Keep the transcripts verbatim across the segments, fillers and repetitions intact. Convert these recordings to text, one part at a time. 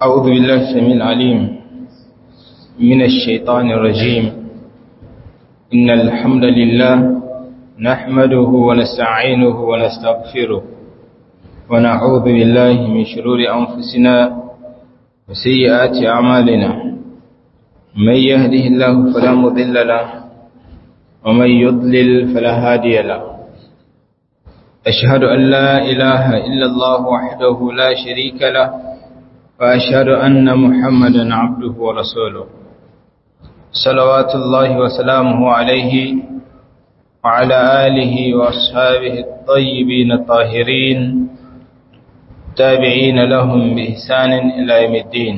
أعوذ بالله السميع العليم من الشيطان الرجيم إن الحمد لله نحمده ونستعينه ونستغفره ونعوذ بالله من شرور أنفسنا وسيئات أعمالنا من يهده الله فلا مضل له ومن يضلل فلا هادي له أشهد أن لا إله إلا الله وحده لا شريك له وأشهد أن محمدا عبده ورسوله صلوات الله وسلامه عليه وعلى آله وأصحابه الطيبين الطاهرين تابعين لهم بإحسان إلى يوم الدين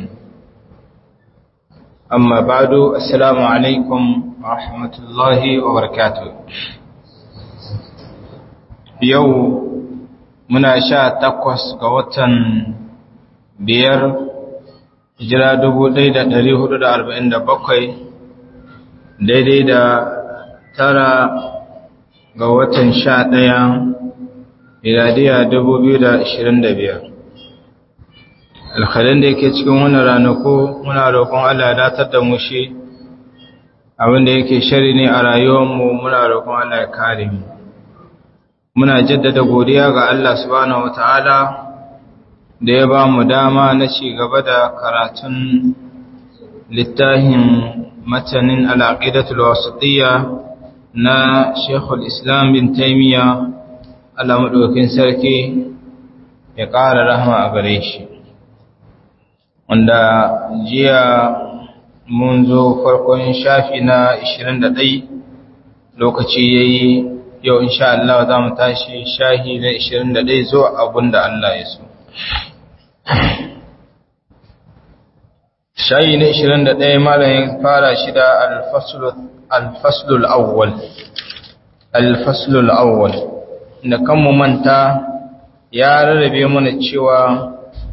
أما بعد السلام عليكم ورحمة الله وبركاته يوم مناشاة تقوس قوة biyar hijira dubu ɗaya da ɗari hudu da arba'in da bakwai daidai da tara ga watan sha ɗaya miladiya dubu biyu da ashirin da biyar alhalin da yake cikin wannan ranaku muna roƙon Allah ya datar da mu shi abinda yake shari ne a rayuwarmu muna roƙon Allah ya kare mu muna jaddada godiya ga Allah subhanahu wataala da ya ba mu dama na ci gaba da karatun littafin matanin al'aqidatul wasatiyya na Sheikhul Islam bin Taymiyyah Allah madaukakin sarki ya ƙara rahama a gare shi wanda jiya mun zo farkon shafi na ishirin da ɗaya lokaci yayi yau insha Allah za mu tashi shahi na ishirin da ɗaya zuwa abinda Allah ya so shayi na ishirin da ɗaya malayin fara shi da alfaslul awwal alfaslul awwal da kan mu manta ya rarrabe mana cewa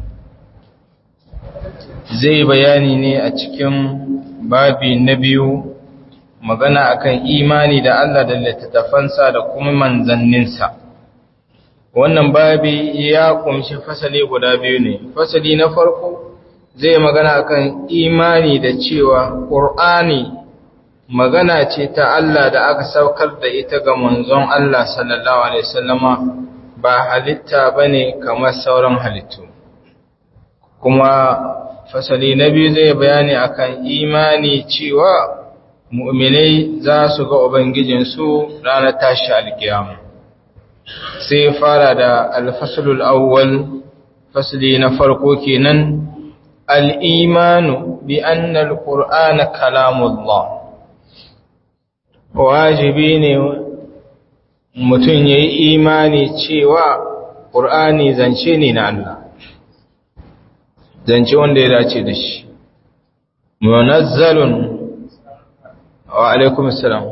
zai bayani ne a cikin babi na biyu magana akan imani da Allah da littattafansa da kuma manzanninsa wannan babi ya kumshi fasali guda biyu ne fasali na farko zai magana akan imani da cewa Qur'ani magana ce ta Allah da aka saukar da ita ga manzon Allah sallallahu alaihi wasallama ba halitta bane kamar sauran halittu kuma fasali na biyu zai bayani akan imani cewa mu'minai za su ga ubangijinsu ranar tashi alkiyama sai fara da alfaslul awwal fasli na farko kenan al-imanu bi anna al-qur'ana kalamullah wajibi ne mutum yayi imani cewa qur'ani zance ne na Allah zance wanda ya dace da shi munazzalun wa alaikum assalam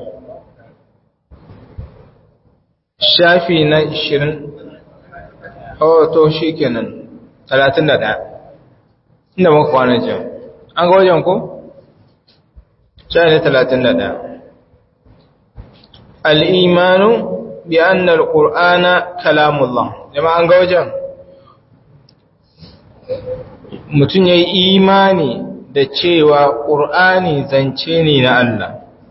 shafi na ishirin oh to shi kenan talatin da ɗaya inda muka kwana jan an ga wajen ko? shafi na talatin da ɗaya al'imanu bi annar ƙur'ana kalamullah jama'a an ga wajen mutum ya yi imani da cewa ƙur'ani zance ne na Allah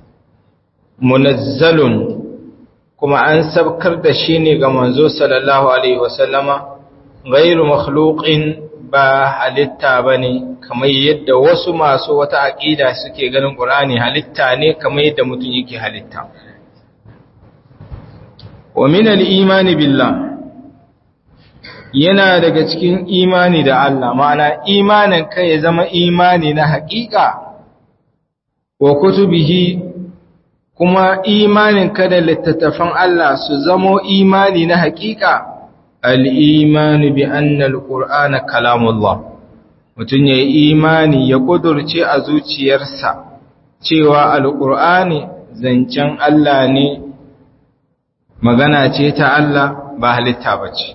munazzalun kuma an sabkar da shi ne ga manzo sallallahu alaihi wasallama ghairu makhluqin ba halitta bane kamar yadda wasu masu wata aqida suke ganin Qur'ani halitta ne kamar yadda mutum yake halitta wa min al-iman billah yana daga cikin imani da Allah ma'ana imanin kai ya zama imani na haƙiƙa wa kutubihi kuma imanin kada littattafan Allah su zamo imani na hakika al-imani bi anna al-qur'ana kalamullah mutun yayi imani ya kudurce a zuciyarsa cewa al-qur'ani zancen Allah ne magana ce ta Allah ba halitta bace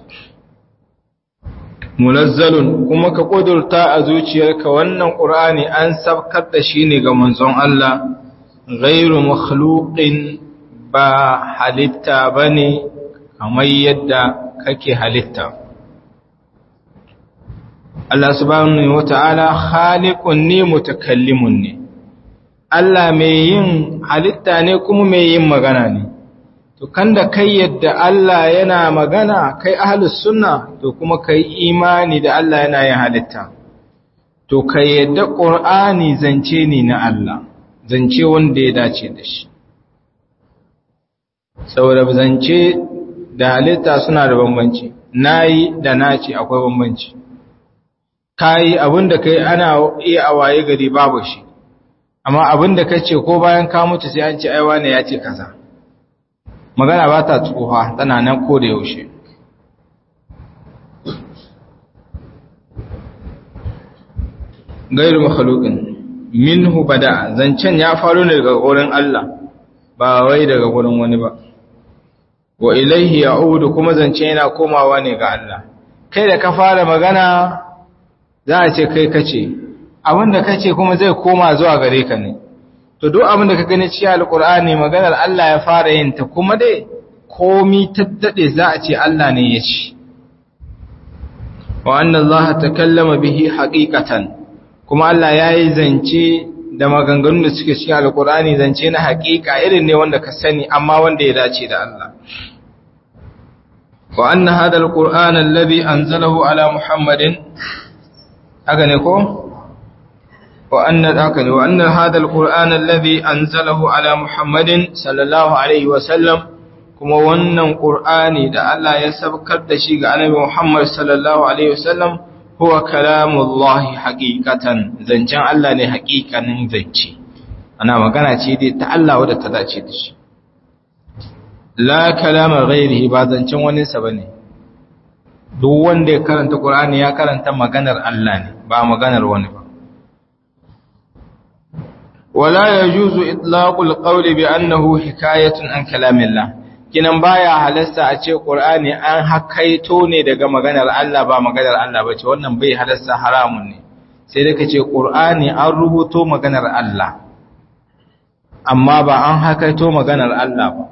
munazzalun kuma ka kudurta a zuciyarka wannan qur'ani an sabkar da shi ne ga manzon Allah ghairu makhluqin ba halitta bane kamar yadda kake halitta Allah subhanahu wata'ala khaliqun ne mutakallimun ne Allah mai yin halitta ne kuma mai yin magana ne to kanda kai yadda Allah yana magana kai ahlus sunna to kuma kai imani da Allah yana yin halitta to kai yadda Qur'ani zance ne na Allah zance wanda ya dace da shi saboda zance da halitta suna da bambanci nayi da naci akwai bambanci kai abinda kai ana iya awaye gari babu shi amma abinda kace ko bayan ka mutu sai an ce ai wane ya ce kaza magana ba ta tsuha tana nan ko da yaushe gairu makhluqin minhu bada zancen ya faru ne daga gurin Allah ba wai daga gurin wani ba wa ilaihi ya'udu kuma zance yana komawa ne ga Allah kai da ka fara magana za a ce kai kace abinda kace kuma zai koma zuwa gare ka ne to duk abinda ka gani cikin alqur'ani maganar Allah ya fara yin ta kuma dai komi taddade za a ce Allah ne ya ce wa anna Allah takallama bihi haqiqatan kuma Allah yayi zance da maganganun da suke cikin alqur'ani zance na haqiqa irin ne wanda ka sani amma wanda ya dace da Allah wa anna hadha alqur'ana alladhi anzalahu ala muhammadin haka ne ko wa anna haka ne wa anna hadha alqur'ana alladhi anzalahu ala muhammadin sallallahu alaihi wa sallam kuma wannan qur'ani da Allah ya sabkar da shi ga annabi Muhammad sallallahu alaihi wa sallam huwa kalamullahi haqiqatan zancen Allah ne haqiqanin zance ana magana ce dai ta Allah wadda ta dace da shi la kalama ghairihi ba zancen wani sa bane duk wanda ya karanta Qur'ani ya karanta maganar Allah ne ba maganar wani ba wala yajuzu itlaqul qawli bi annahu hikayatun an kalamillah kinan baya halasta a ce Qur'ani an hakaito ne daga maganar Allah ba maganar Allah bace wannan bai halasta haramun ne sai da kace Qur'ani an rubuto maganar Allah amma ba an hakaito maganar Allah ba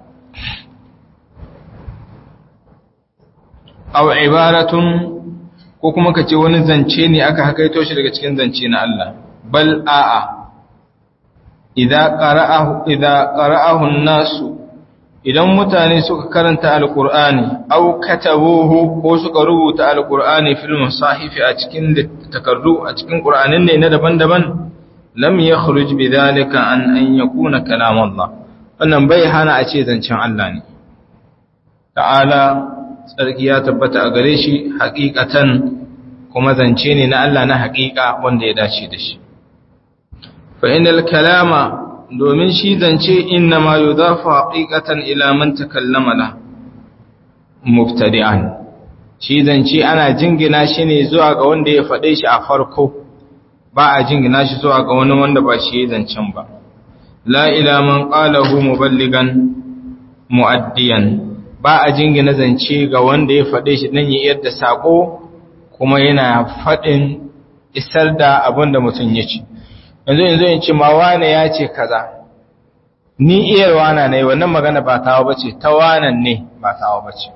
aw ibaratun ko kuma kace wani zance ne aka hakaito shi daga cikin zance na Allah bal a'a idza qara'ahu idza qara'ahu an-nasu idan mutane suka karanta alqur'ani aw katabuhu ko suka rubuta alqur'ani fil musahifi a cikin takardu a cikin qur'anin ne na daban-daban lam yakhruj bidhalika an an yakuna kalam Allah wannan bai hana a ce zancen Allah ne ta'ala tsarki ya tabbata a gare shi haqiqatan kuma zance ne na Allah na haqiqa wanda ya dace da shi fa inal kalama domin shi zance inna ma yudafu haqiqatan ila man takallama la mubtadi'an shi zance ana jingina shi ne zuwa ga wanda ya fade shi a farko ba a jingina shi zuwa ga wani wanda ba shi zancen ba la ila man qalahu muballigan muaddiyan ba a jingina zance ga wanda ya fade shi dan ya yadda sako kuma yana fadin isar da abin da mutum ya ce yanzu yanzu in ce ma wane ya ce kaza ni iyar wana ne wannan magana ba tawa bace ta wanan ne ba tawa bace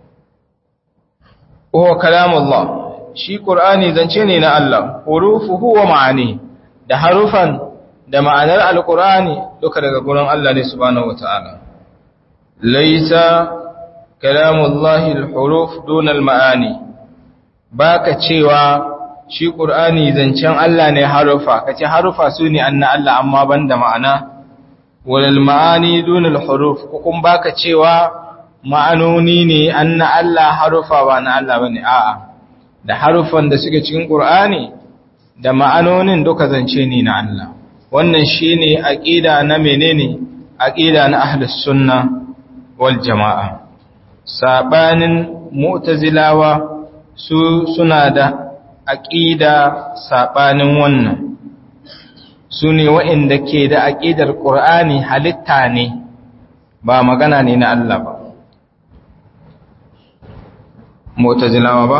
huwa kalamullah shi qur'ani zance ne na Allah hurufuhu wa ma'ani da harufan da ma'anar alqur'ani duka daga gurin Allah ne subhanahu wataala laysa kalamullahi alhuruf duna almaani baka cewa shi ƙur'ani zancen Allah ne harufa kace harufa su ne anna Allah amma banda ma'ana walal ma'ani dunal huruf ko kun baka cewa ma'anoni ne anna Allah harufa ba na Allah bane a'a da harufan da suke cikin ƙur'ani da ma'anonin duka zance ne na Allah wannan shine aqida na menene aqida na ahlus sunna wal jamaa sabanin mu'tazilawa su suna da aƙida saɓanin wannan su ne waɗanda ke da aƙidar ƙur'ani halitta ne ba magana ne na Allah ba mu'tazilawa ba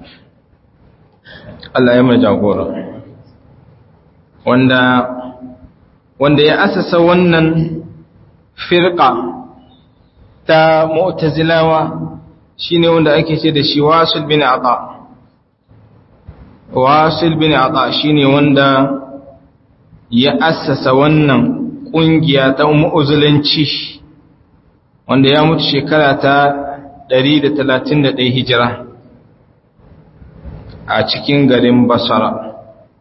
Allah ya mai jagora wanda wanda ya asasa wannan firqa ta mu'tazilawa shine wanda ake ce da shi Wasil bin Ata wasil bin ata shine wanda ya assasa wannan kungiya ta mu'uzulanci wanda ya mutu shekara ta ɗari da talatin da ɗaya hijira a cikin garin Basra,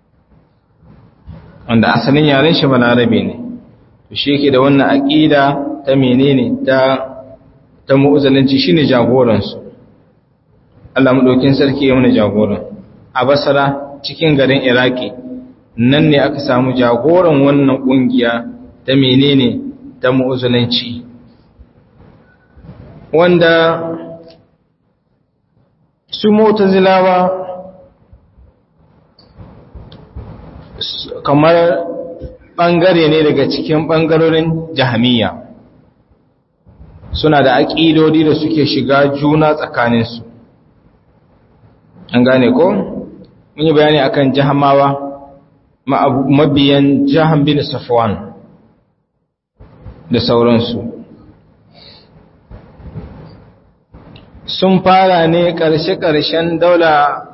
wanda asalin yaren shi balarabe ne. To shi yake da wannan aqida ta menene ta ta mu'uzulanci, shine jagoran su. Allah madaukin sarki ya mana jagoran a Basra cikin garin Iraki. Nan ne aka samu jagoran wannan kungiya ta menene ta mu'uzulanci, wanda su mu'tazilawa kamar bangare ne daga cikin bangarorin Jahmiyya, suna da aqidodi da suke shiga juna tsakaninsu. An gane ko? Mun yi bayani akan Jahmawa, mabiyan Jahm bin Safwan da sauransu. Sun fara ne ƙarshe-ƙarshen daula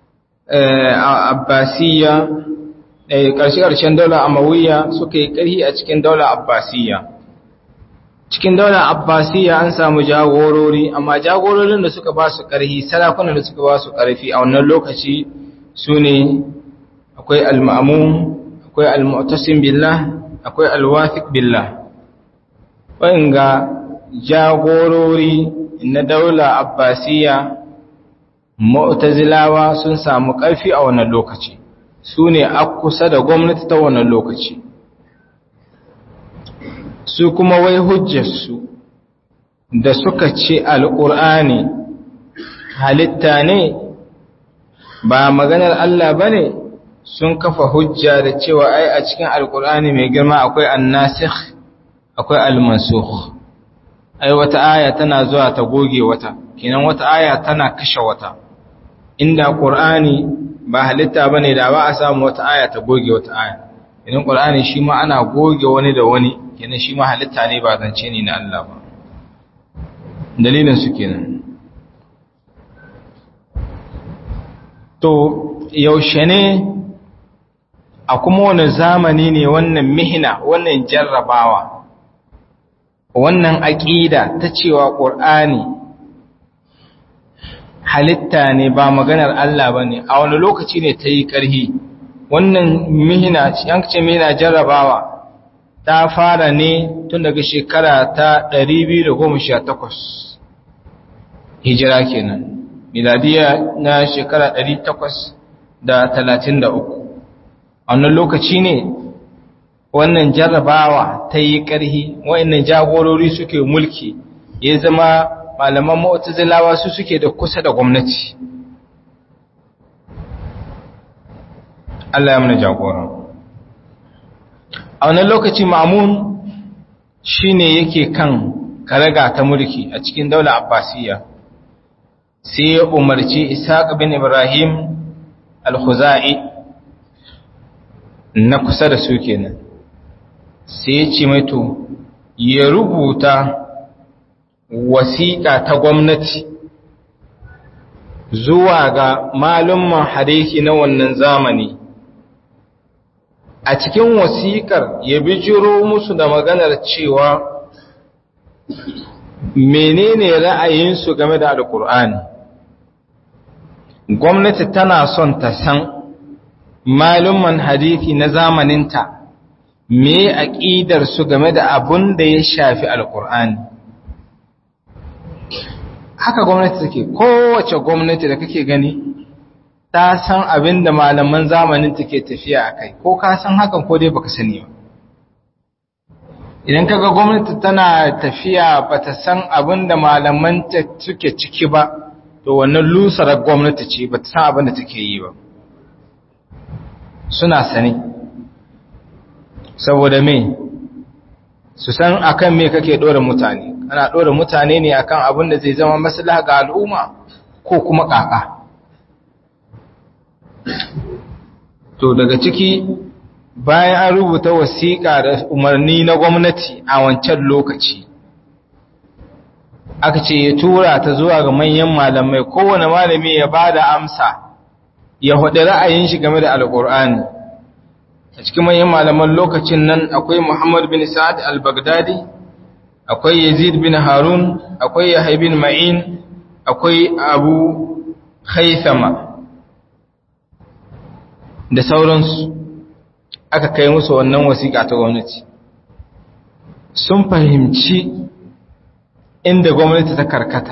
Abbasiyya, ƙarshe-ƙarshen daula Amawiyya suka yi ƙarhi a cikin daula Abbasiyya. Cikin daula Abbasiyya an samu jagorori, amma jagororin da suka ba su ƙarhi, sarakunan da suka ba su ƙarfi a wannan lokaci su ne akwai al-Ma'mun, akwai al-Mu'tasim billah, akwai al-Wathiq billah. Wa'inga jagorori na daula Abbasiyya, Mu'tazilawa sun samu ƙarfi a wannan lokaci, su ne a kusa da gwamnati ta wannan lokaci. Su kuma wai hujjarsu da suka ce Al-Ƙur'ani halitta ne ba maganar Allah ba ne, sun kafa hujja da cewa ai a cikin Al-Ƙur'ani mai girma akwai an-nasikh akwai al-mansukh. Ai wata aya tana zuwa ta goge wata, kenan wata aya tana kashe wata. Inda Qur'ani ba halitta bane da ba a samu wata aya ta goge wata aya. Idan Qur'ani shi ma ana goge wani da wani, kenan shi ma halitta ne ba zance ne na Allah ba. Dalilin su kenan. To yaushe ne a kuma wani zamani ne wannan mihina, wannan jarrabawa, wannan aƙida ta cewa ƙur'ani halitta ne ba maganar Allah ba ne, a wani lokaci ne ta yi ƙarhi. Wannan mihina, yankace mihina jarrabawa ta fara ne tun daga shekara ta ɗari biyu da goma sha takwas hijira kenan, miladiya na shekara ɗari takwas da talatin da uku. A wannan lokaci ne wannan jarrabawa ta yi ƙarhi, wa'annan jagorori suke mulki, ya zama malaman mu'tazilawa su suke da kusa da gwamnati. Allah ya mana jagora. A wannan lokaci Ma'mun shine yake kan karaga ta mulki a cikin daular Abbasiyya. Sai ya umarci Ishaq bin Ibrahim al-Khuzai na kusa da su kenan. Sai ya ce mai to ya rubuta wasiƙa ta gwamnati zuwa ga malumman hadisi na wannan zamani. A cikin wasiƙar ya bijiro musu da maganar cewa menene ra'ayinsu game da Alƙur'ani. Gwamnati tana son ta san malumman hadisi na zamaninta me aqidar su game da abun da ya shafi Alƙur'ani. Haka gwamnati take, kowace gwamnati da kake gani ta san abin da malaman zamanin take tafiya a kai, ko ka san hakan ko dai baka sani ba. Idan kaga gwamnati tana tafiya bata san abin da malaman ta suke ciki ba, to wannan lusarar gwamnati ce, bata san abin da take yi ba. Suna sani. Saboda me? Su san akan me kake dora mutane. Ana dora mutane ne akan abin da zai zama maslaha ga al'umma ko kuma kaka. To daga ciki bayan an rubuta wasiƙa da umarni na gwamnati a wancan lokaci, aka ce ya tura ta zuwa ga manyan malamai, kowane malami ya ba da amsa ya hudu ra'ayin shi game da alqur'ani a cikin manyan malaman lokacin nan akwai Muhammad bin Sa'ad al-Baghdadi akwai Yazid bin Harun akwai Yahya bin Ma'in akwai Abu Khaythama da sauransu aka kai musu wannan wasiƙa ta gwamnati sun fahimci inda gwamnati ta karkata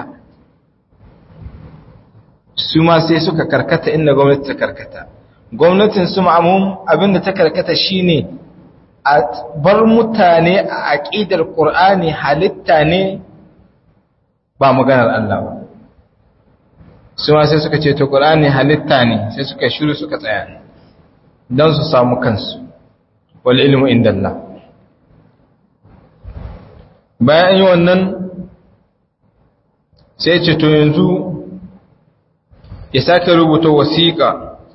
su ma sai suka karkata inda gwamnati ta karkata gwamnatin su ma'amum abinda ta karkata shine a bar mutane a aqidar Qur'ani halitta ne ba maganar Allah ba su ma sai suka ce to Qur'ani halitta ne sai suka shiru suka tsaya dan su samu kansu wal ilmu indallah bayan yi wannan sai ce to yanzu ya sake rubuta wasiƙa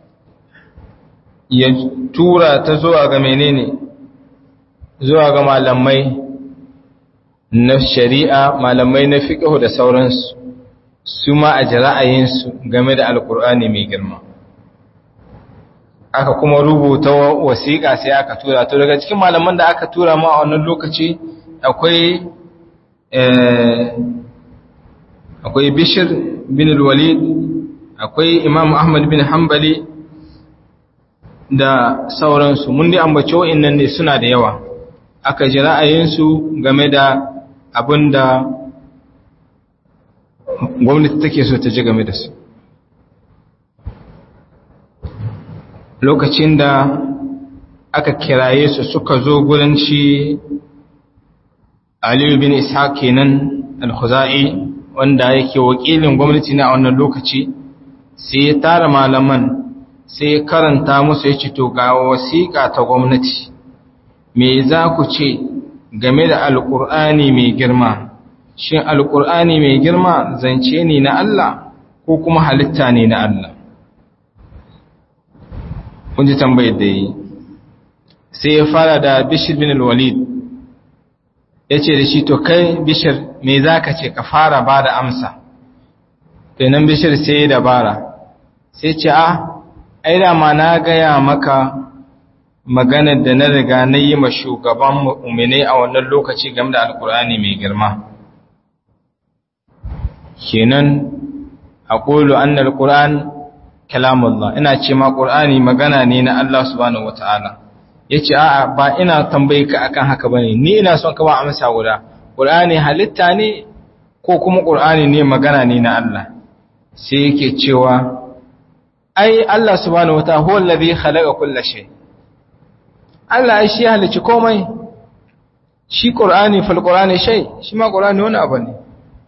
ya tura ta zuwa ga menene zuwa ga malamai na shari'a malamai na fiqh da sauransu su ma a ra'ayinsu game da alkur'ani mai girma aka kuma rubuta wasiƙa sai aka tura to daga cikin malaman da aka tura ma a wannan lokaci akwai akwai Bishr bin al-Walid akwai Imam Ahmad bin Hanbali da sauransu mun dai ambace wa'annan ne suna da yawa aka ji ra'ayinsu game da abinda gwamnati take so ta ji game da su lokacin da aka kiraye su suka zo gurin shi Ali bin Ishaq kenan al-Khuzai wanda yake wakilin gwamnati na a wannan lokaci sai ya tara malaman sai ya karanta musu ya ce to ga wasiƙa ta gwamnati me za ku ce game da alƙur'ani mai girma shin alƙur'ani mai girma zance ne na Allah ko kuma halitta ne na Allah kun ji tambayar da yi sai ya fara da Bishr bin al-Walid ya ce da shi to kai Bishr me za ka ce ka fara ba da amsa kenan Bishr sai ya dabara sai ce a ai da ma na gaya maka maganar da na riga na yi ma shugaban mu'minai a wannan lokaci game da alkur'ani mai girma kenan aqulu anna alquran kalamullah ina ce ma qur'ani magana ne na Allah subhanahu wataala yace a'a ba ina tambaye ka akan haka bane ni ina son ka ba amsa guda qur'ani halitta ne ko kuma qur'ani ne magana ne na Allah sai yake cewa ai Allah subhanahu wataala huwa allazi khalaqa kulla shay Allah ai shi halicci komai shi qur'ani fal qur'ani shay shi ma qur'ani wani abu ne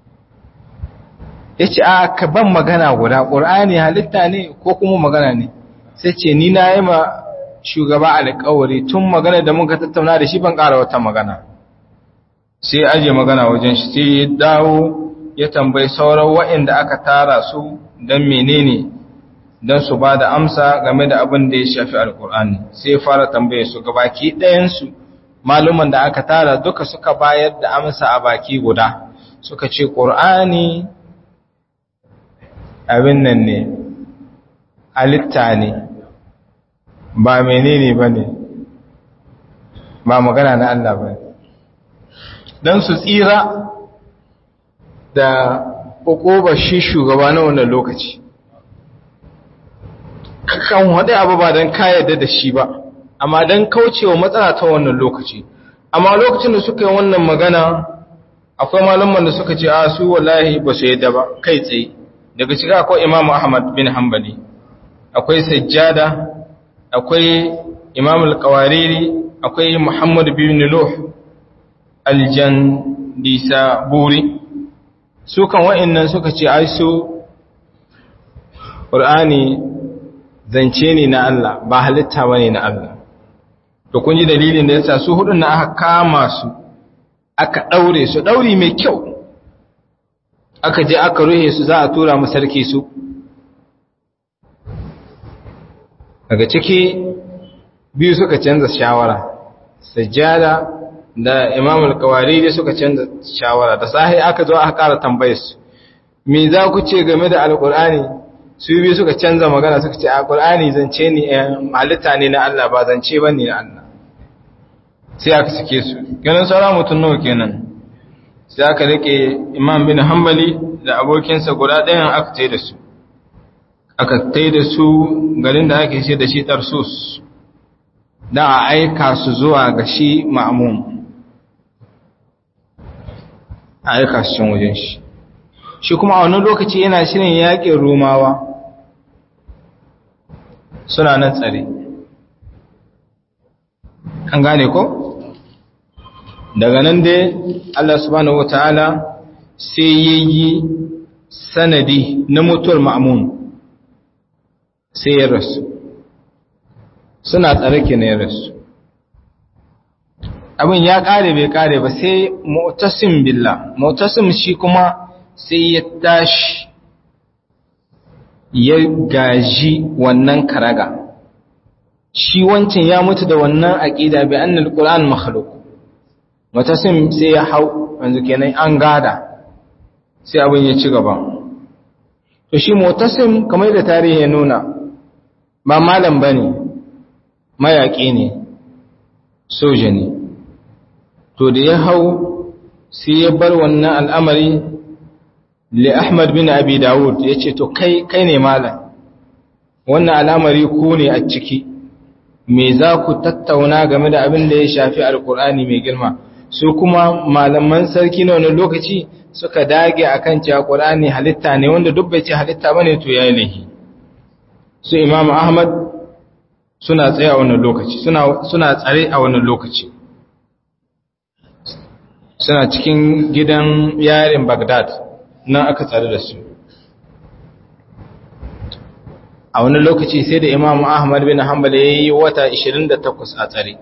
yace a ka ban magana guda qur'ani halitta ne ko kuma magana ne sai ce ni na yi ma shugaba alƙawari tun magana da muka tattauna da shi ban ƙara wata magana sai aje magana wajen shi sai ya dawo ya tambayi sauran waɗanda aka tara su don menene don su ba da amsa game da abin da ya shafi alƙur'ani sai ya fara tambaye su gabaki ɗayansu maluman da aka tara duka suka bayar da amsa a baki guda suka ce ƙur'ani abin nan ne halitta ne ba menene ba ne ba magana na Allah ba don su tsira da ƙoƙobar shi shugaba na wannan lokaci kan waɗe abu ba don kayyade da shi ba amma don kaucewa matsala ta wannan lokaci amma lokacin da suka yi wannan magana akwai malaman da suka ce a su wallahi ba su yadda ba kai tsaye daga cika akwai imamu ahmad bin hanbali akwai sajjada akwai imam al-qawariri akwai muhammad bin nuh al-jandisa buri su kan wa'annan suka ce ai su qur'ani zance ne na Allah ba halitta bane na Allah to kun ji dalilin da yasa su hudun na aka kama su aka daure su dauri mai kyau aka je aka ruhe su za a tura mu sarki su daga ciki biyu suka canza shawara sajjada da imam al-qawariri suka canza shawara da sahi aka zo aka ƙara tambaye su me za ku ce game da alqur'ani su biyu suka canza magana suka ce a Qur'ani zance ne halitta ne na Allah ba zance bane na Allah sai aka sake su ganin sauran mutum nawa kenan sai aka rike Imam bin Hanbali da abokinsa guda ɗayan aka tai da su aka tai da su garin da ake ce da shi Tarsus da a aika su zuwa ga shi Ma'mun a aika su can wajen shi shi kuma a wani lokaci yana shirin yaƙin Romawa suna nan tsare an gane ko daga nan dai Allah subhanahu wataala sai yayi sanadi na mutuwar Ma'mun sai ya rasu suna tsare ke ne ya rasu abin ya kare bai kare ba sai Mu'tasim billah Mu'tasim shi kuma sai ya tashi ya gaji wannan karaga shi wancan ya mutu da wannan aqida bi annal qur'an makhluq Mu'tasim sai ya hau yanzu kenan an gada sai abin ya ci gaba to shi Mu'tasim kamar da tarihi ya nuna ba malam bane mayaki ne soja ne to da ya hau sai ya bar wannan al'amari li Ahmad bin Abi Dawud yace to kai kai ne malam wannan al'amari ku ne a ciki me za ku tattauna game da abin da ya shafi alkur'ani mai girma su kuma malaman sarki na wannan lokaci suka dage akan cewa Qur'ani halitta ne wanda duk bai ce halitta bane to yayi lahi su Imam Ahmad suna tsaye a wannan lokaci suna suna tsare a wannan lokaci suna cikin gidan yarin Baghdad nan aka tsare da su a wani lokaci sai da Imam Ahmad bin Hanbal yayi wata ashirin da takwas a tsare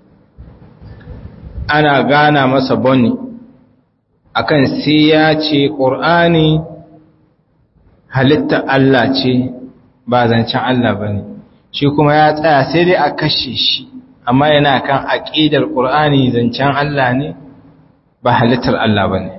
ana gana masa bonni akan sai ya ce Qur'ani halitta Allah ce ba zancen Allah bane shi kuma ya tsaya sai dai a kashe shi amma yana kan aqidar Qur'ani zancen Allah ne ba halittar Allah bane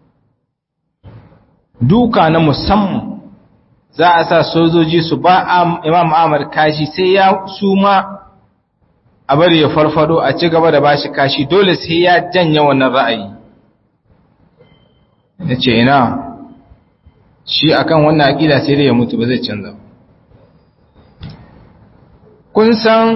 duka na musamman za a sa sojoji su ba Imam Ahmad kashi sai ya suma a bari ya farfado a ci gaba da bashi kashi dole sai ya janye wannan ra'ayi yace ina shi akan wannan aqida sai dai ya mutu ba zai canza kun san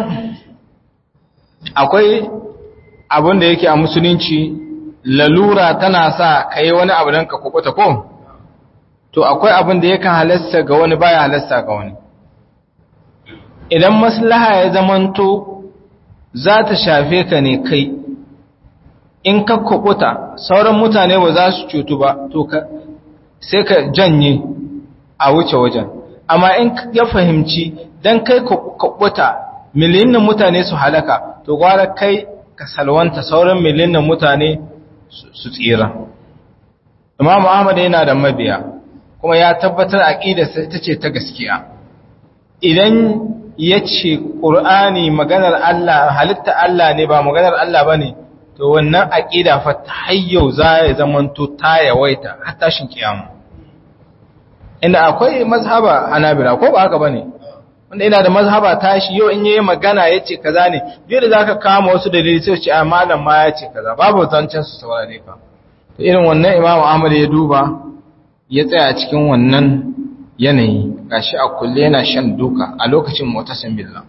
akwai abin da yake a musulunci lalura tana sa kai wani abu dan ka kubuta ko to akwai abin da yakan halasta ga wani baya halasta ga wani idan maslaha ya zamanto za ta shafe ka ne kai in ka kubuta sauran mutane ba za su cutu ba to ka sai ka janye a wuce wajen amma in ya fahimci dan kai kubuta miliyan mutane su halaka to gwara kai ka salwanta sauran miliyan mutane su tsira Imam Ahmad yana da mabiya kuma ya tabbatar aqidarsa ita ce ta gaskiya idan yace Qur'ani maganar Allah halitta Allah ne ba maganar Allah bane to wannan aqida fa tahayyau za ya zamanto ta yawaita har tashin kiyama inda akwai mazhaba Hanabila ko ba haka bane wanda ina da mazhaba tashi yau in yayi magana yace kaza ne dole zaka kama wasu dalili sai ce a malam ma yace kaza babu zancen su saurare ka to irin wannan Imam Ahmad ya duba ya tsaya cikin wannan yanayi gashi a kulle yana shan duka a lokacin Mu'tasim billah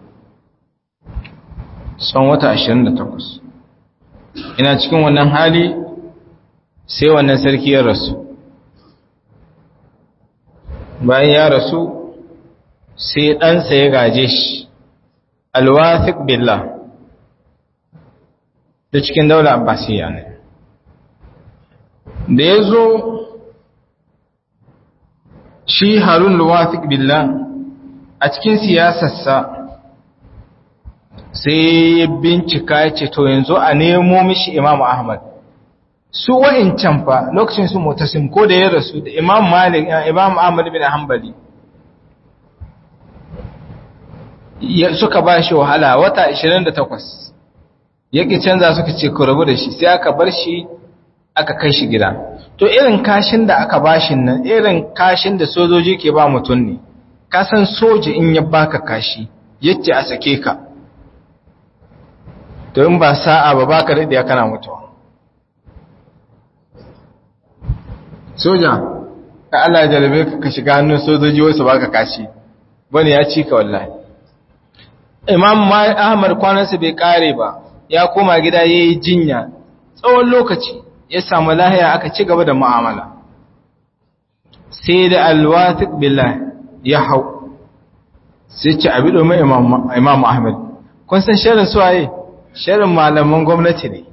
son wata ashirin da takwas ina cikin wannan hali sai wannan sarki ya rasu bayan ya rasu sai ɗansa ya gaje shi Al-Wathiq billah da cikin daular Abbasiyya ne da ya zo shi Harun Al-Wathiq billah a cikin siyasarsa sai ya bincika ya ce to yanzu a nemo mishi Imam Ahmad su wa'incan fa lokacin su Mu'tasim ko da ya rasu da Imam Malik Imam Ahmad bin Hanbali suka ba shi wahala wata ashirin da takwas yake canza suka ce ku rabu da shi sai aka bar shi aka kai shi gida to irin kashin da aka bashin nan irin kashin da sojoji ke ba mutum ne ka san soja in ya baka kashi yace a sake ka to in ba sa'a ba baka da kana mutuwa soja ka Allah ya jarabe ka ka shiga hannun sojoji wasu baka kashi bane ya ci ka wallahi Imam Ahmad kwanansa bai kare ba ya koma gida yayi jinya tsawon lokaci ya samu lahiya aka ci gaba da mu'amala sai da alwathiq billah ya hau sai ci abi domin Imam Imam Ahmad kun san sharrin suwaye sharrin malaman gwamnati ne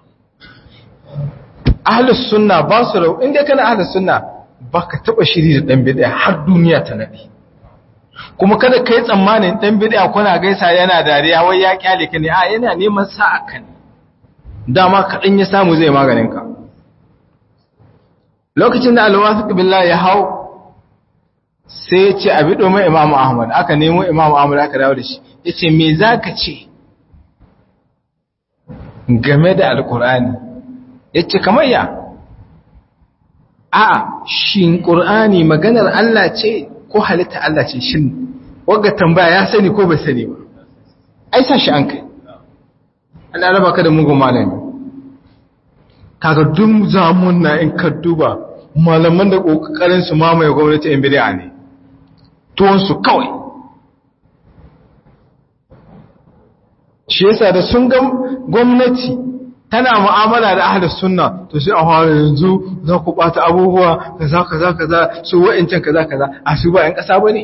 ahlus sunna ba su rau inda kana ahlus sunna baka taba shiri da dan bid'a har duniya ta nabi kuma kada kai tsammanin dan bid'a kuna gaisa yana dariya wai ya kyale ka ne a yana neman sa'a kan dama kadan ya samu zai maganin ka lokacin da alwasiq billahi ya hau sai ya ce abi domin Imam Ahmad aka nemo Imam Ahmad aka dawo da shi yace me zaka ce game da alqur'ani yace kamar ya a'a shin qur'ani maganar Allah ce ko halitta Allah ce shin wagga tambaya ya sani ko bai sani ba ai sa shi an kai Allah raba ka da mugun malami kaga duk zamun na in ka duba malaman da kokarin su mamaye gwamnati in bid'a ne tuwon su kawai shi yasa da sun ga gwamnati tana mu'amala da ahlus sunna to sai a fara yanzu za ku bata abubuwa kaza kaza kaza su wa'ancan kaza kaza a su ba yan kasa bane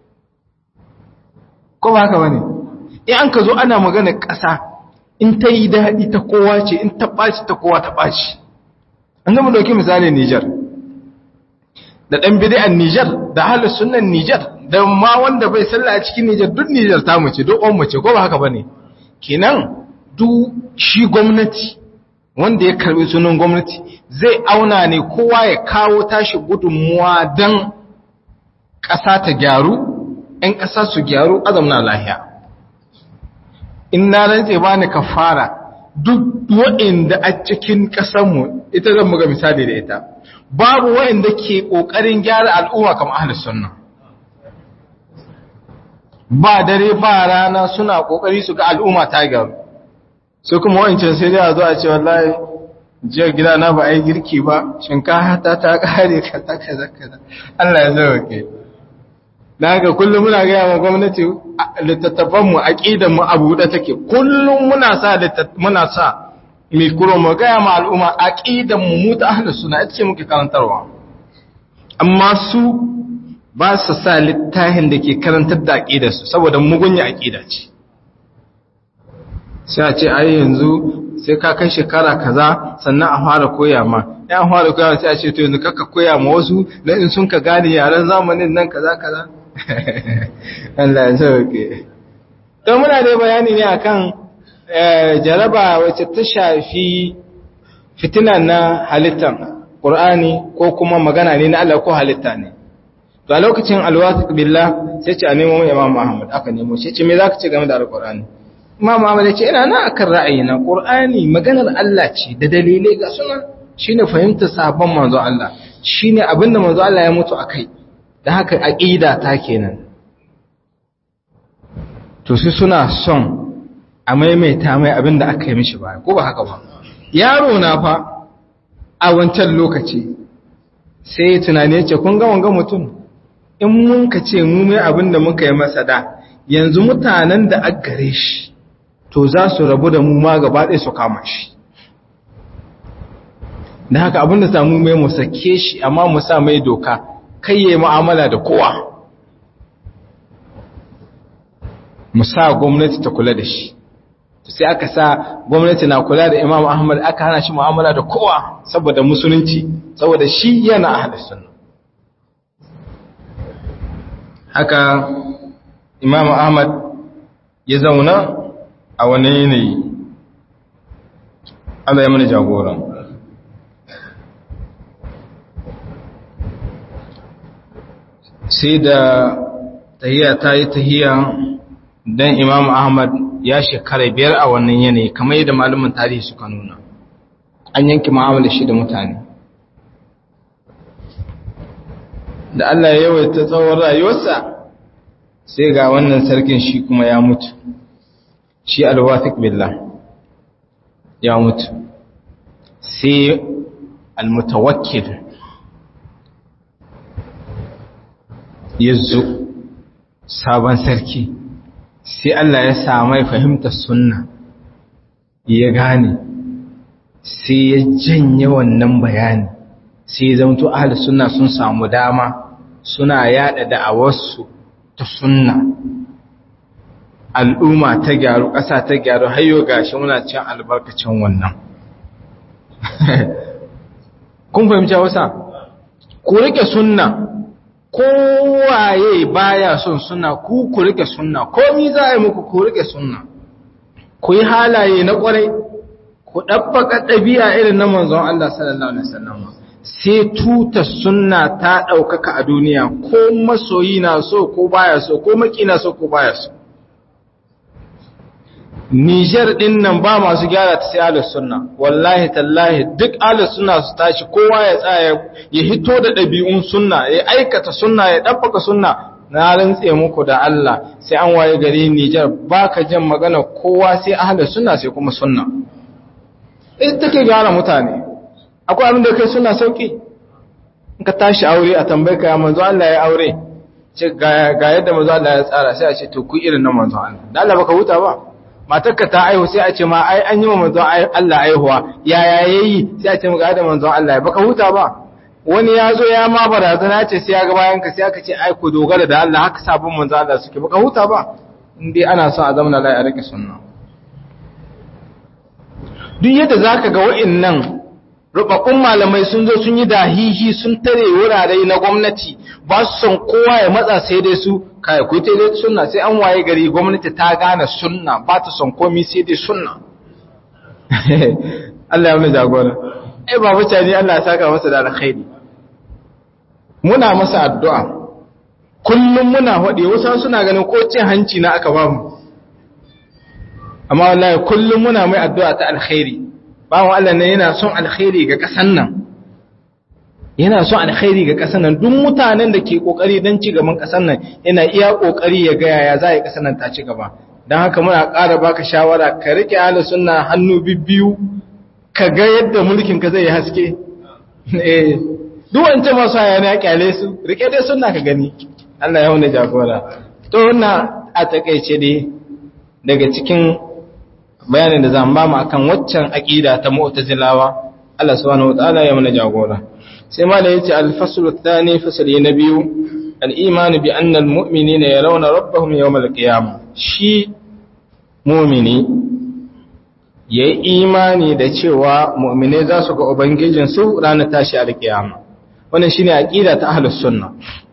ko ba haka bane in an ka zo ana magana kasa in ta yi dadi ta kowa ce in ta baci ta kowa ta baci an zama dauki misali Niger da dan bid'an Niger da ahlus sunnan Niger da ma wanda bai sallah a cikin Niger duk Niger ta mu ce duk on mu ce ko ba haka bane kenan duk shi gwamnati wanda ya karbi sunan gwamnati zai auna ne kowa ya kawo tashi gudunmuwa don ƙasa ta gyaru, ‘yan ƙasa su gyaru azamna lahiya. In na rantse ba ni ka fara duk waɗanda a cikin ƙasanmu ita zan muga misali da ita, babu waɗanda ke ƙoƙarin gyara al'umma kamar ahlus sunna. Ba dare ba rana suna ƙoƙari su ga al'umma ta gyaru. Sai kuma wancan sai dai a zo a ce wallahi jiya gida na ba a yi girki ba shinkafa ta ta kare kaza kaza kaza Allah ya sauke dan ga kullum muna ga yawa gwamnati littattafan mu aqidan mu abu da take kullum muna sa muna sa mikro mu ga ma al'umma aqidan mu mu ta ahlus sunna ita ce muke karantarwa amma su ba su sa littafin da ke karantar da aqidar su saboda mugunya aqida ce sai a ce ai yanzu sai ka kai shekara kaza sannan a fara koya ma ya fara koya sai a ce to yanzu kaka koya ma wasu dan in sun ka gane yaran zamanin nan kaza kaza Allah ya sauke to muna da bayani ne akan jaraba wacce ta shafi fitina na halittan Qur'ani ko kuma magana ne na Allah ko halitta ne to a lokacin alwasiq billah sai ce a nemo Imam Ahmad aka nemo shi ce me zaka ce game da Al-Qur'ani Imam Ahmad ya ce ina na akan ra'ayina Qur'ani maganar Allah ce da dalilai ga suna shine fahimtar sahabban manzo Allah shine abinda manzo Allah ya mutu akai da haka aqida ta kenan to su suna son a maimaita mai abinda aka yi mishi ba ko ba haka ba yaro na fa a wancan lokaci sai tunani ya ce kun ga wanga mutum in mun ka ce mu mai abinda muka yi masa da yanzu mutanen da aka gare shi to za su rabu da mu ma gaba ɗaya su kama shi da haka abinda samu mai mu sake shi amma mu sa mai doka kai yayi mu'amala da kowa mu sa gwamnati ta kula da shi sai aka sa gwamnati na kula da Imam Ahmad aka hana shi mu'amala da kowa saboda musulunci saboda shi yana ahlus sunna haka Imam Ahmad ya zauna a wani yanayi Allah ya mana jagoran sai da tahiyya ta yi tahiyya don Imam Ahmad ya shekara biyar a wannan yanayi kamar yadda malamin tarihi suka nuna an yanki mu'amala shi da mutane da Allah ya yawaita tsawon rayuwarsa sai ga wannan sarkin shi kuma ya mutu shi alwathiq billah ya mutu sai almutawakkil yazo sabon sarki sai Allah ya sa mai fahimtar sunna ya gane sai ya janye wannan bayani sai zamto ahli sunna sun samu dama suna yada da'awarsu ta sunna al'umma ta gyaru ƙasa ta gyaru hayo gashi muna cin albarkacin wannan kun fahimci wasa ku rike sunna kowaye baya son sunna ku ku rike sunna komai za a yi muku ku rike sunna ku yi halaye na kwarai ku dabbaka ɗabi'a irin na manzon Allah sallallahu alaihi wasallam sai tuta sunna ta ɗaukaka a duniya ko masoyi na so ko baya so ko maki na so ko baya so Niger din nan ba masu gyara ta sai ahlus sunna wallahi tallahi duk ahlus sunna su tashi kowa ya tsaya ya hito da ɗabi'un sunna ya aikata sunna ya dabbaka sunna na rantse muku da Allah sai an waye gari Niger baka jin magana kowa sai ahlus sunna sai kuma sunna ita take gyara mutane akwai abin da kai suna sauki in ka tashi aure a tambaye ka ya manzo Allah ya aure ce ga yadda manzo Allah ya tsara sai a ce to ku irin na manzo Allah da Allah baka huta ba matarka ta aihu sai a ce ma ai an yi wa manzo Allah aihuwa yaya yayi sai a ce ga da manzo Allah baka huta ba wani ya zo ya ma barazana ce sai ya ga bayan ka sai aka ce ai ku dogara da Allah haka sabon manzo Allah suke baka huta ba in dai ana son a zama la ya rike sunna duk yadda zaka ga wa'annan rubabbun malamai sun zo sun yi dahihi sun tare wurare na gwamnati ba su son kowa ya matsa sai dai su kai ku ta dai sunna sai an waye gari gwamnati ta gane sunna ba ta son komai sai dai sunna Allah ya mu jagora eh babu tani Allah ya saka masa da alkhairi muna masa addu'a kullum muna hode wasu suna ganin ko cin hanci na aka ba mu amma wallahi kullum muna mai addu'a ta alkhairi bawon Allah ne yana son alkhairi ga ƙasan nan yana son alkhairi ga ƙasan nan duk mutanen da ke kokari don ci gaban ƙasan nan yana iya kokari ya ga yaya za a yi ƙasan nan ta ci gaba don haka muna ƙara baka shawara ka rike ahlus sunna hannu bibbiyu ka ga yadda mulkin ka zai yi haske eh duk wancan masu haya ne ya kyale su rike dai sunna ka gani Allah ya wani jagora to wannan a takeice dai daga cikin bayanin da zan ba mu akan waccan aqida ta mu'tazilawa Allah subhanahu wataala ya mana jagora sai malai yace al-faslu ath-thani fasli na biyu al-iman bi anna al-mu'minina yarawna rabbahum yawm al-qiyamah shi mu'mini yayi imani da cewa mu'mine za su ga ubangijin su ranar tashi al-qiyama wannan shine aqida ta ahlus sunna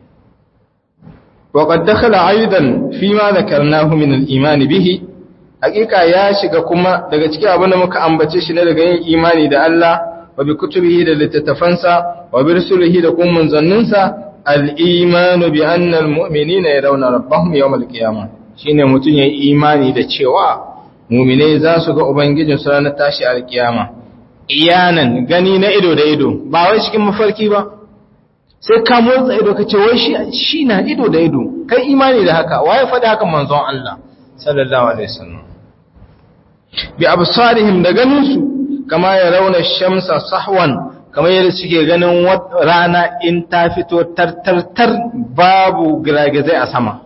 wa qad dakhala aidan fi ma dhakarnahu min al-iman bihi hakika ya shiga kuma daga cikin abin da muka ambace shi ne daga yin imani da Allah wa bi kutubihi da littattafansa wa bi rusulihi da kuma manzanninsa al-imanu bi anna al-mu'minina yarawna rabbahum yawm al-qiyamah shine mutun yayin imani da cewa mu'mine za su ga ubangijin su ranar tashi al-qiyama iyanan gani na ido da ido ba wai cikin mafarki ba sai ka motsa ido kace wai shi shi na ido da ido kai imani da haka waye faɗi haka manzon Allah sallallahu alaihi wasallam bi absarihim da ganinsu kama ya rauna shamsa sahwan kamar yadda suke ganin rana in ta fito tartartar babu giragizai a sama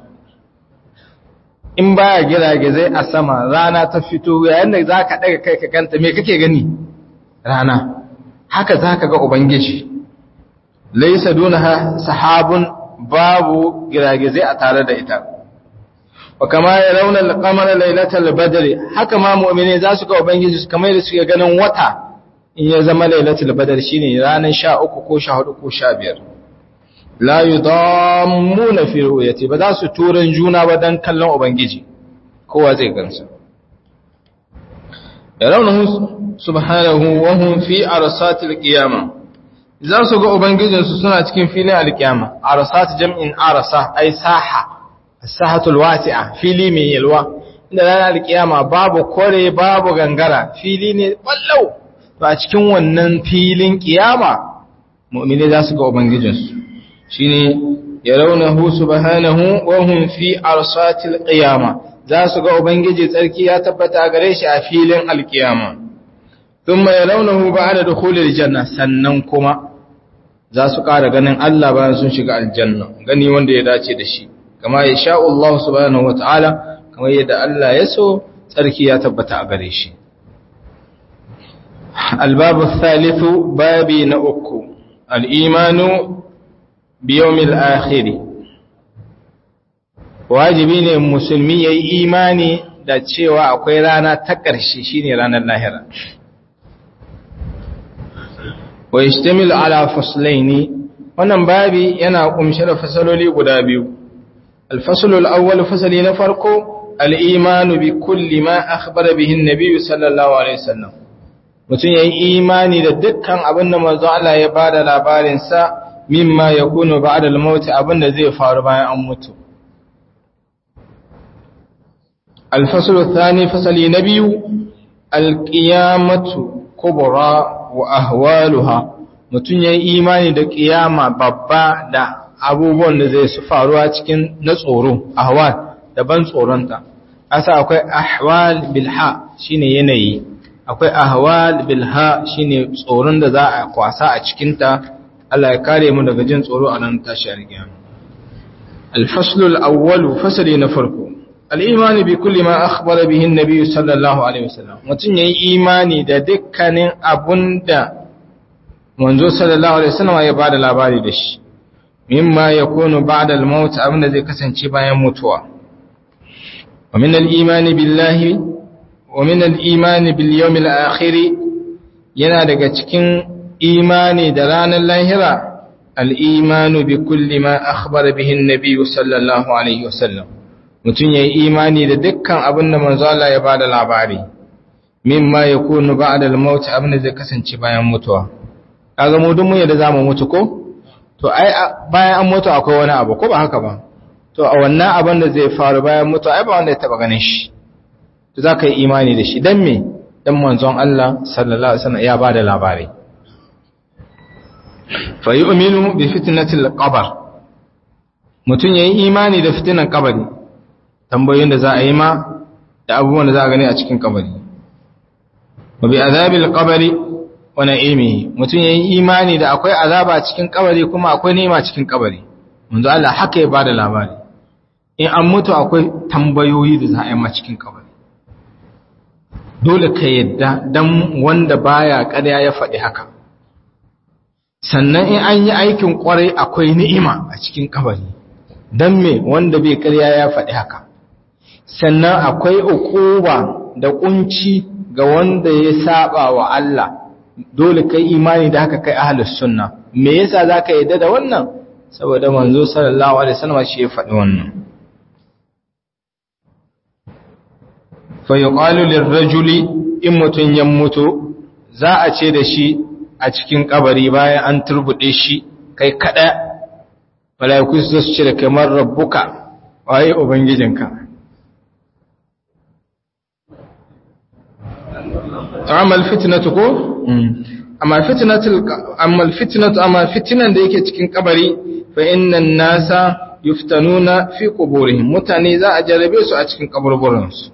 in baya giragizai a sama rana ta fito yayin da zaka daga kai ka kanta me kake gani rana haka zaka ga ubangiji laysa dunaha sahabun babu giragizai a tare da ita wa kama ya rauna al-qamara laylatal badri haka ma mu'mini za su ga ubangiji kamar da suke ganin wata in ya zama laylatul badr shine ranar sha uku ko sha hudu ko sha biyar la yudammuna fi ru'yati ba za su turan juna ba dan kallon ubangiji kowa zai gansa yarawnahu subhanahu wa hum fi arsatil qiyamah za su ga ubangijin su suna cikin filin al-qiyama arsat jam'in arsa ay saha as-sahatul wasi'a fili mai yalwa inda ranar al-qiyama babu kore babu gangara fili ne ballau to a cikin wannan filin kiyama mu'mini za su ga ubangijin su shine yarawnahu subhanahu wa hum fi arsatil qiyamah za su ga ubangiji tsarki ya tabbata gare shi a filin alkiyama thumma yarawnahu ba'da dukhulil janna sannan kuma za su ƙara ganin Allah bayan sun shiga aljanna gani wanda ya dace da shi kama ya sha Allah subhanahu wataala kamar yadda Allah ya so tsarki ya tabbata a gare shi albabu thalithu babi na uku al-imanu bi yawmil akhir wajibi ne musulmi yayi imani da cewa akwai rana ta ƙarshe shine ranar lahira wa yashtamilu ala faslaini wannan babi yana kumshe da fasaloli guda biyu al-faslu al-awwal fasali na farko al-imanu bi kulli ma akhbara bihi an-nabi sallallahu alaihi wasallam mutun yayi imani da dukkan abin da manzo Allah ya bada labarin sa mimma yakunu ba'da al-maut abinda zai faru bayan an mutu al-faslu ath-thani fasali na biyu al-qiyamatu kubra wa ahwaluha mutun yayi imani da kiyama babba da abubuwan da zai su faruwa cikin na tsoro ahwal daban tsoronta asa akwai ahwal bilha shine yanayi akwai ahwal bilha shine tsoron da za a kwasa a cikin ta Allah ya kare mu daga jin tsoro a nan tashi alkiyama al-faslu al-awwal fasali na farko al-imani bi kulli ma akhbara bihi an-nabi sallallahu alaihi wasallam mutun yayi imani da dukkanin abunda manzo sallallahu alaihi wasallam ya bada labari da shi mimma yakunu ba'da al-maut abinda zai kasance bayan mutuwa wa min al-imani billahi wa min al-imani bil yawm al-akhir yana daga cikin imani da ranar lahira al-imanu bi kulli ma akhbara bihi an-nabi sallallahu alaihi wasallam mutum ya yi imani da dukkan abin da manzo Allah ya bada labari mimma yakunu ba'da al-maut abin da zai kasance bayan mutuwa kaga mu duk mun yadda zamu mutu ko to ai bayan an mutu akwai wani abu ko ba haka ba to a wannan abin da zai faru bayan mutu ai ba wanda ya taba ganin shi to zaka yi imani da shi dan me dan manzon Allah sallallahu alaihi wasallam ya bada labari fa yu'minu bi fitnatil qabr mutum yayi imani da fitinan kabari tambayoyin da za a yi ma da abubuwan da za a gani a cikin kabari wa bi azabil qabri wa na'imihi mutum yayin imani da akwai azaba a cikin kabari kuma akwai ni'ima cikin kabari manzo Allah haka ya bada labari in an mutu akwai tambayoyi da za a yi ma cikin kabari dole ka yadda dan wanda baya ƙarya ya faɗi haka sannan in an yi aikin kwarai akwai ni'ima a cikin kabari dan me wanda bai ƙarya ya faɗi haka sannan akwai ukuba da kunci ga wanda ya saba wa Allah dole kai imani da haka kai ahlus sunna me yasa zaka yadda da wannan saboda manzo sallallahu alaihi wasallam shi ya faɗi wannan fa yuqalu lirrajuli in mutun ya mutu za a ce da shi a cikin kabari bayan an turbude shi kai kada malaiku su ce da kamar rabbuka waye ubangijinka amma alfitnatu ko amma fitnatul amma alfitnatu amma fitnan da yake cikin kabari fa innan nasa yuftanuna fi quburihim mutane za a jarabe su a cikin kaburburan su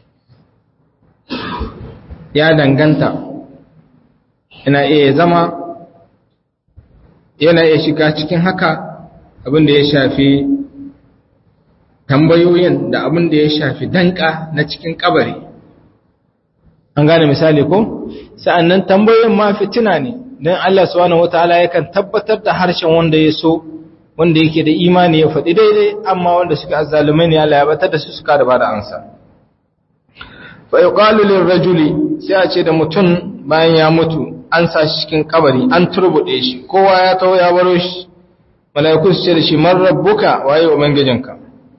ya danganta ina iya zama yana iya shiga cikin haka abin da ya shafi tambayoyin da abin da ya shafi danka na cikin kabari an gane misali ko sa'annan tambayoyin ma fitina ne dan Allah subhanahu wataala yakan tabbatar da harshen wanda ya so wanda yake da imani ya faɗi daidai amma wanda suka azzalumai ne Allah ya batar da su suka da bada ansa fa yuqalu lirrajuli sai a ce da mutum bayan ya mutu an sa shi cikin kabari an turbude shi kowa ya tawo ya baro shi malaiku su ce da shi man rabbuka waye ubangijinka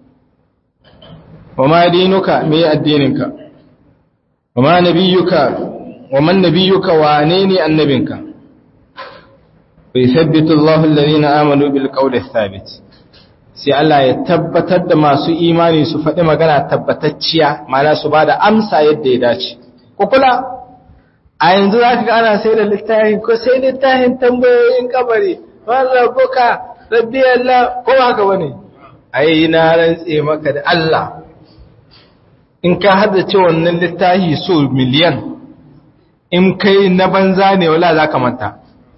wa ma dinuka me addininka wa ma nabiyuka wa man nabiyuka wa ne annabinka bai sabbitu Allahu alladhina amanu bil qawli thabit sai Allah ya tabbatar da masu imani su faɗi magana tabbatacciya mana su bada amsa yadda ya dace ko kula a yanzu zaka ga ana sai da littafin ko sai littafin tambayoyin kabari wanda boka rabbi Allah ko haka bane ai na rantse maka da Allah in ka haddace wannan littafi so miliyan in kai na banza ne wala zaka manta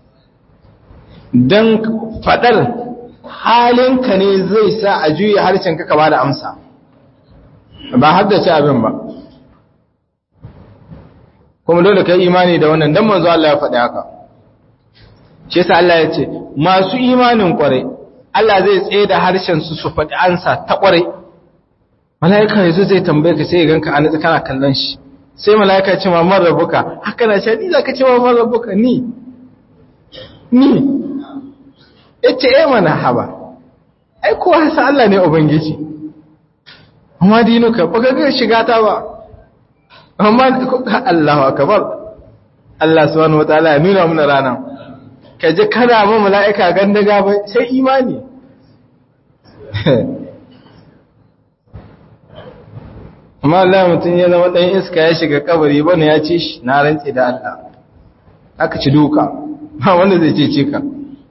dan fadar halinka ne zai sa a juye harshen ka ka bada amsa ba haddace abin ba kuma dole kai imani da wannan dan manzo Allah ya faɗi haka shi yasa Allah ya ce masu imanin kwarai Allah zai tsaye da harshen su su faɗi ansa ta kwarai malaika yazo zai tambaye ka sai ya ganka an kana kallon shi sai malaika ya ce ma man rabbuka haka na ce ni zaka ce ma man rabbuka ni ni yace eh mana haba ai ko hasa Allah ne ubangiji amma dinuka baka ga shiga ta ba amma Allahu akbar Allah subhanahu wataala ya nuna mana ranan kaje kana ma malaika gandaga ba sai imani amma Allah mutun ya zama dan iska ya shiga kabari bane ya ci shi na rantsi da Allah aka ci duka ba wanda zai cece ka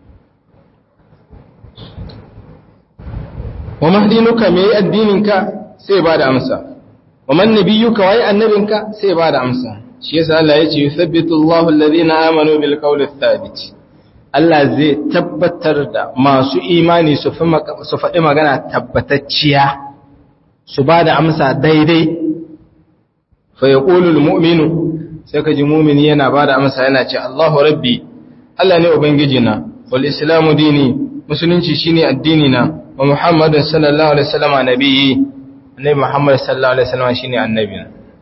wa mahdinuka mai addininka sai ba da amsa wa man nabiyuka wai annabinka sai ba da amsa shi yasa Allah ya ce yuthabbitu Allahu alladhina amanu bil qawli thabit Allah zai tabbatar da masu imani su su faɗi magana tabbatacciya su ba da amsa daidai fa yaqulu al mu'minu sai ka ji mu'mini yana ba da amsa yana ce Allahu rabbi Allah ne ubangiji na wal islamu dini musulunci shine addini na wa muhammadun sallallahu alaihi wasallam nabiyyi annabi Muhammad sallallahu alaihi wasallam shine annabi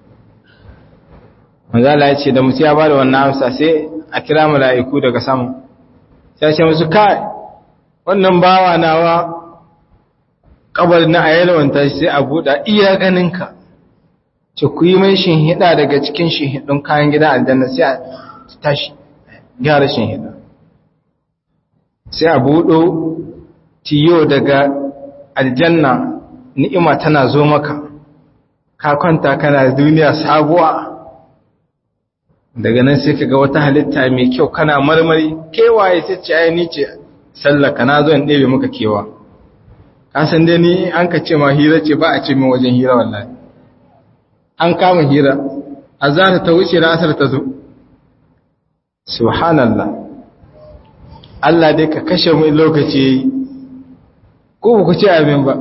manzo Allah ya ce da mutum ya bada wannan amsa sai a kira mala'iku daga sama sai ce musu kai wannan bawa nawa kabarin na ayyalwanta sai a buɗa iya ganinka ce ku yi mai shinhida daga cikin shinhidun kayan gidan aljanna sai a tashi gyara shinhida sai a buɗo tiyo daga aljanna ni'ima tana zo maka ka kwanta kana duniya sabuwa daga nan sai kaga wata halitta mai kyau kana marmari kewaye sai ce ai ni ce sallaka na zo in ɗebe maka kewa ka san dai ni an ka ce ma hira ce ba a ce min wajen hira wallahi an kama hira azhar ta wuce da asar ta zo subhanallah Allah dai ka kashe mu lokaci ko ku ce amin ba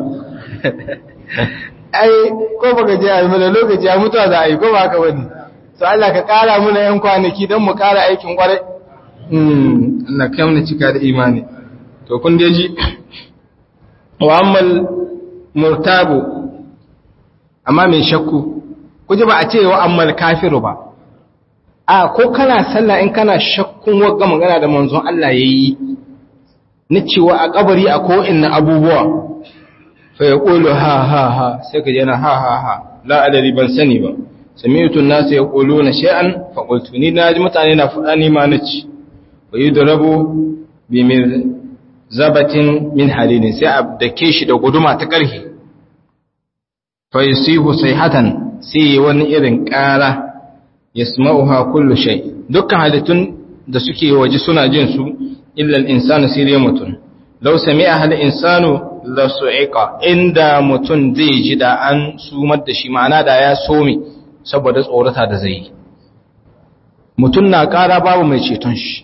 ai ko baka je a mana lokaci a mutuwa za a yi ko ba haka bane to Allah ka kara muna yan kwanaki dan mu kara aikin kwarai mm Allah kai mu cika da imani to kun dai ji wa ammal murtabu amma mai shakku kuje ba a ce wa ammal kafiru ba a ko kana sallah in kana shakkun wagga magana da manzon Allah yayi ni cewa a kabari a ko inna abubuwa fa yaqulu ha ha ha sai ka jana ha ha ha la adari ban sani ba sami'tu an-nas yaquluna shay'an fa qultu ni naji mutane na fada ni ma naci wa yudrabu bi mir zabatin min halin sai abdake shi da guduma ta karhi fa yusihu sayhatan sai wani irin ƙara yasma'uha kullu shay dukkan halittun da suke waje suna jin su illa al-insanu sai dai mutun law sami'a al-insanu la su'iqa inda mutun zai ji da an sumar da shi ma'ana da ya some saboda tsorata da zai mutun na ƙara babu mai ceton shi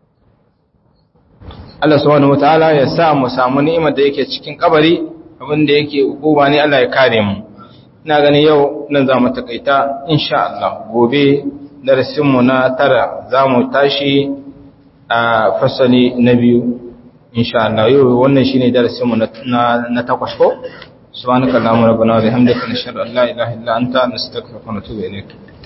Allah subhanahu wataala ya sa mu samu ni'imar da yake cikin kabari abinda yake hukuma ne Allah ya kare mu ina gani yau nan za mu takaita insha Allah gobe darasinmu na tara za mu tashi a fasali na biyu insha Allah yau wannan shine darasinmu na na takwas ko subhanakallahumma rabbana wa bihamdika nashhadu an la ilaha illa anta nastaghfiruka wa natubu ilayk